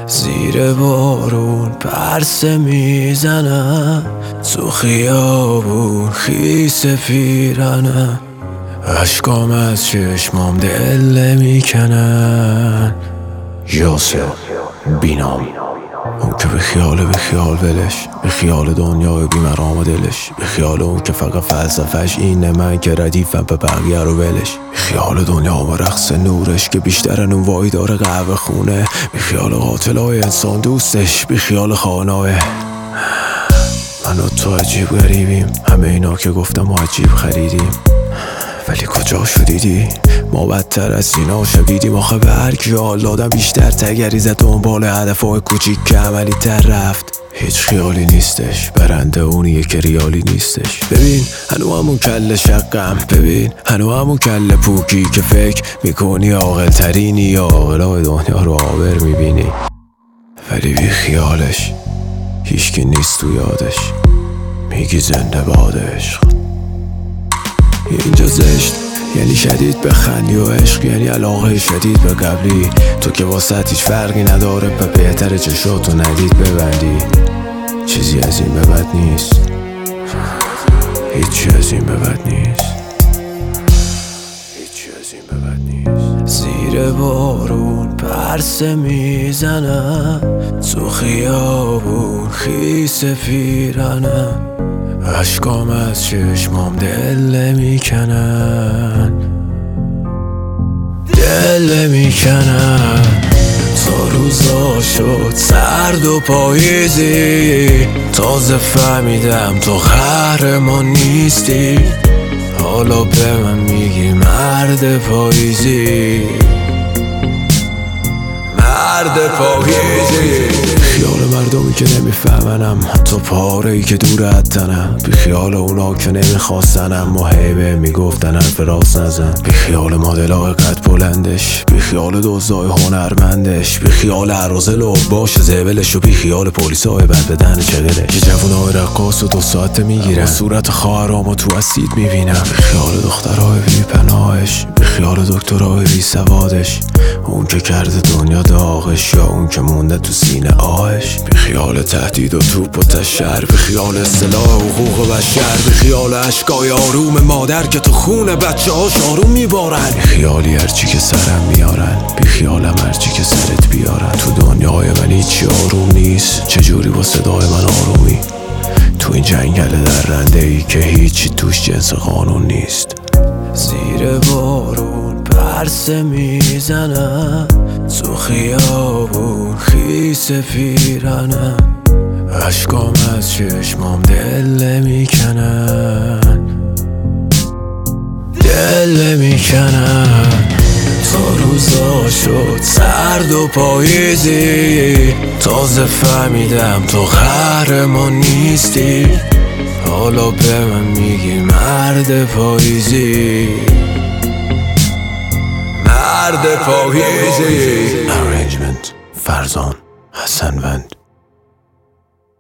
زیر بارون پرسه میزنم، تو خیابون خیس پیرنم، اشکام از چشمام دل نمیکنن. یاسر بینام، اون که به خیال ولش، به خیال دنیای بیمرام دلش، به خیال اون که فقط فلسفهش اینه من که ردیفم به بقیه رو ولش، به خیال دنیا و رقص نورش که بیشترن اون وای داره قهوه خونه، به خیال قاتلای انسان دوستش، به خیال خانه‌های من و تو عجیب غریبیم. همه اینا که گفتم ما عجیب خریدیم، ولی کجا شدیدی؟ ما بدتر از اینا شدیدیم. آخه به هر کی حال آدم بیشتر تگری زد دنبال هدفهای کوچیک که عملی تر رفت. هیچ خیالی نیستش، برنده اونیه که ریالی نیستش. ببین هنو همون کل شقم، ببین هنو همون کل پوکی که فکر میکنی عاقل ترینی یا عاقلای دنیا رو عابر میبینی، ولی بی خیالش هیچکی نیست تو یادش. میگی زنده باد عشق، اینجا زشت یعنی شدید بخندی و عشق یعنی علاقه شدید به قبلی. تو که واسط هیچ فرقی نداره، به بهتر چشاتو ندید ببندی. چیزی از این به بد نیست، هیچی از این به بد نیست، هیچی از این به بد نیست. زیر بارون پرسه میزنم، تو خیابون خیس پیرنم، اشکام از چشمام دل نمیکنن، دل نمیکنن. تا روزا شد سرد و پاییزی، تازه فهمیدم تو قهرمان نیستی. حالا به من میگی مرد پاییزی، مرد پاییزی. خیال مردمی که نمیفهمنم، تو پاره‌ای که دور از تنم، بی خیال اونا که نمیخواستنم و هیبه میگفتن حرف راست نزن، بی خیال مدلای قد بلندش، بی خیال دوزای هنرمندش، بی خیال عرازل و باش زبلش، و بی خیال پولیسای بد بدن چگلش. یه جوونای رقاص و 2 ساعته میگیرن صورت خواهرامو تو اسید میبینم، بی خیال دخترای بی پناهش، بی خیال دکترای بی سوادش، اون که کرده دنیا داغش یا اون که مونده تو سینه آهش. بی خیال تهدید و توپ و تشر، بی خیال اصطلاح حقوق بشر، بی خیال اشکای آروم مادر که تو خون بچه هاش آروم میبارن، بی خیالی هرچی که سرم میارن، بی خیالم هرچی که سرت بیارن. تو دنیای من هیچی آروم نیست، چجوری با صدای من آرومی؟ تو این جنگل درنده ای که هیچی توش جنس قانون نیست. زیر بارون پرسه میزنم، تو خیابون خیس پیرنم، اشکام از چشمام دل نمیکنن، دل نمیکنن. تا روزا شد سرد و پاییزی، تازه فهمیدم تو قهرمان نیستی. حالا به من میگی مرد پاییزی، مرد پاییزی. Arrangement فرزان حسنوند.